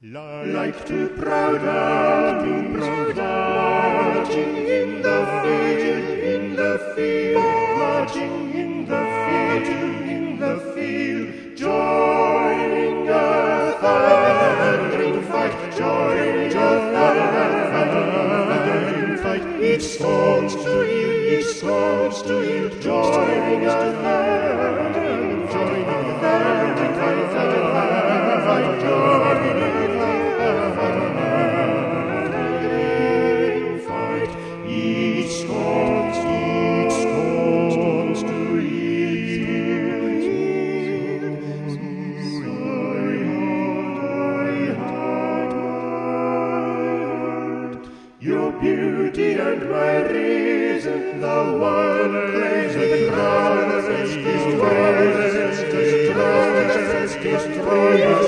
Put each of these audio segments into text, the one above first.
Like two proud armies marching in the field, marching in the field, joining a thundering fight, joining a thundering fight. Each storms to yield, joining a thundering fight, joining a each storms to yield. Your beauty and my reason, the one crazy crowd destroy your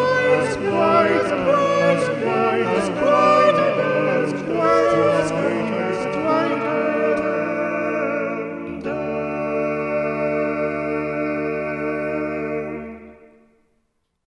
Quiet,